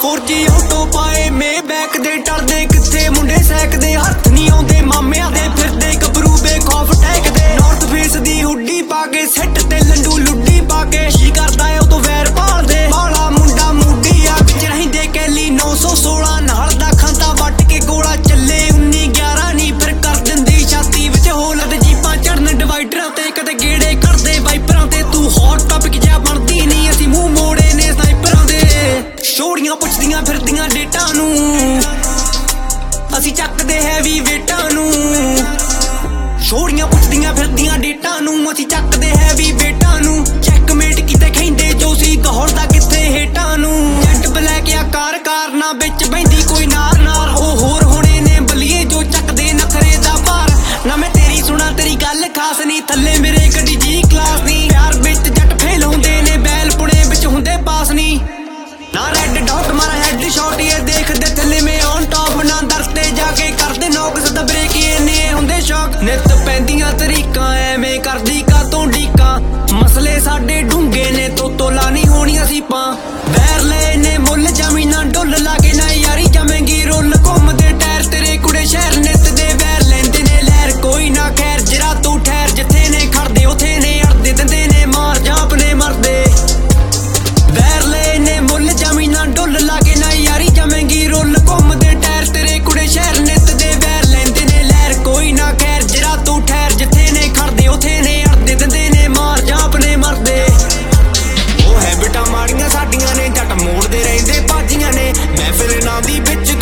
4G auto ਪਾਏ ਮੇ back ਦੇ ਟਲਦੇ ਕਿੱਥੇ ਮੁੰਡੇ ਸੈਕਦੇ ਹੱਥ ਨਹੀਂ ਆਉਂਦੇ ਮਾਮਿਆਂ ਦੇ ਫਿਰਦੇ ਗੱਭਰੂ ਬੇਖੌਫ ਟੈਕਦੇ ਨਾਰਥ ਫੇਸ ਦੀ ਹੁੱਡੀ ਪਾ ਕੇ ਸੈੱਟ ਤੇ ਲੰਡੂ ਲੁੱਡੀ ਪਾ ਕੇ ਕੀ ਕਰਦਾ ਏ ਉਹ ਤੋਂ ਵੈਰ ਭਾਲਦੇ ਬਾਲਾ ਮੁੰਡਾ ਮੂਡੀ ਆ ਵਿੱਚ ਰਹਿੰਦੇ ਕੈਲੀ 916 ਨਾਲ ਦਾ ਖਾਂਦਾ ਵੱਟ ਕੇ ਗੋਲਾ ਚੱਲੇ 1911 ਨਹੀਂ ਫਿਰ ਕਰ ਦਿੰਦੀ ਛਾਤੀ ਵਿੱਚ ਹੋਲ ਤੇ ਜੀਪਾਂ ਚੜਨ ਡਿਵਾਈਡਰਾਂ ਤੇ ਕਦੇ ਗੇੜੇ ਕਰਦੇ ਵਾਈਪਰਾਂ ਤੇ ਤੂੰ ਹੌਟ ਟੌਪਿਕ ਜਿਹਾ ਬਣਦੀ ਨਹੀਂ ਅਸੀਂ ਮੂੰਹ ਮੋੜੇ ਨੇ ਸਨਾਈਪਰਾਂ ਦੇ ਛੋੜੀਆਂ ਪੁੱਛਦੀਆਂ ਫਿਰਦੀਆਂ ਡੇਟਾਂ ਨੂੰ ਅਸੀਂ ਚੱਕਦੇ ਹੈਵੀ ਵੇਟਾਂ ਨੂੰ ਛੋੜੀਆਂ ਪੁੱਛਦੀਆਂ ਫਿਰਦੀਆਂ ਡੇਟਾਂ ਨੂੰ ਅਸੀਂ ਚੱਕਦੇ ਹੈਵੀ ਵੇਟਾਂ ਨੂੰ ਚੈੱਕਮੇਟ ਕਿਤੇ ਖੈਂਦੇ ਜੋ ਸੀ ਗਹੌਲਦਾ ਕਿੱਥੇ ਹੇਟਾਂ ਨੂੰ ਜੱਟ ਬਲੈਕ ਆ ਕਾਰ ਨਾ ਵਿੱਚ ਬੈਂਦੀ ਕੋਈ ਨਾਰ ਉਹ ਹੋਰ ਹੋਣੇ ਨੇ ਬਲੀਏ ਜੋ ਚੱਕਦੇ ਨਖਰੇ ਦਾ ਭਾਰ ਨਾ ਮੈਂ ਤੇਰੀ ਸੁਣਾ ਤੇਰੀ ਗੱਲ ਖਾਸ ਨਹੀਂ ਥੱਲੇ ਮੇਰੇ ਗੱਡੀ ਜੀ ਕਲਾਸ ਨਹੀਂ ਯਾਰ ਵਿੱਚ ਜੱਟ ਫੇਲ ਹੁੰਦੇ ਨੇ ਬੈਲ ਪੁਣੇ ਵਿੱਚ ਹੁੰਦੇ ਪਾਸ ਨਹੀਂ ਨਾ ਰੈੱਡ ਡਾਟ ਮਾਰਾ ਹੈਡ ਸ਼ਾਟ ਇਹ ਦੇਖਦੇ ਥੱਲੇ ਮੈਂ ਔਨ ਟੌਪ ਨਾ ਦਰਤੇ ਜਾ ਕੇ ਕਰਦੇ ਨੌਕ ਸਦਾ ਬ੍ਰੇਕ ਇਹਨੇ ਹੁੰਦੇ ਸ਼ੌਕ ਨਿਤ ਪੈਂਦੀਆਂ ਤਰੀਕਾਂ ਐਵੇਂ ਕਰਦੀ ਕਾ ਤੋਂ ਢੀਕਾਂ ਮਸਲੇ ਸਾਡੇ ਡੂੰਗੇ ਨੇ ਤੋਲਾ ਨਹੀਂ ਹੋਣੀਆਂ ਸੀਪਾਂ ਵੈਰ ਲੈ ਨੇ ਮੁੱਲ ਜ਼ਮੀਨਾਂ ਡੁੱਲ ਲਾਗੇ ਨਾ ਯਾਰੀ ਜਮੇਂਗੀ ਰੁੱਲ ਘੁੰਮਦੇ ਟਾਇਰ ਤੇਰੇ ਕੁੜੇ ਸ਼ਹਿਰ ਨਿੱਤ ਦੇ ਵੈਰ ਲੈਂਦੇ ਨੇ ਲਹਿਰ ਕੋਈ ਨਾ ਖੈਰ ਜਰਾ ਤੂੰ ਠਹਿਰ ਜਿੱਥੇ ਨੇ ਖੜਦੇ ਉਥੇ ਨੇ ਅੜਦੇ ਦਿੰਦੇ ਨੇ ਮਾਰ ਜਾਂ ਆਪਣੇ ਮਰਦੇ ਵੈਰ ਲੈ ਨੇ ਮੁੱਲ ਜ਼ਮੀਨਾਂ ਡੁੱਲ ਲਾਗੇ ਨਾ ਯਾਰੀ ਜਮੇਂਗੀ ਰੁੱਲ ਘੁੰਮਦੇ ਟਾਇਰ ਤੇਰੇ ਕੁੜੇ ਸ਼ਹਿਰ ਨਿੱਤ ਦੇ ਵੈਰ ਲੈਂਦੇ ਨੇ ਲਹਿਰ ਕੋਈ ਨਾ ਖੈਰ ਜਰਾ ਤੂੰ ਠਹਿਰ ਜਿੱਥੇ ਨੇ ਖੜਦੇ ਉਥੇ ਨੇ ਅੜਦੇ ਦਿੰਦੇ ਨੇ ਮਾਰ ਜਾਂ ਆਪਣੇ ਮਰਦੇ ਉਹ ਹੈਬਿਟਾਂ ਮਾੜੀਆਂ ਸਾਡੀਆਂ ਨੇ ਜੱਟ ਮੋੜਦੇ ਰਹਿੰਦੇ ਬਾਜੀਆਂ ਨੇ ਮਹਿਫਿਲ ਨਾਂ ਦੀ ਵਿੱਚ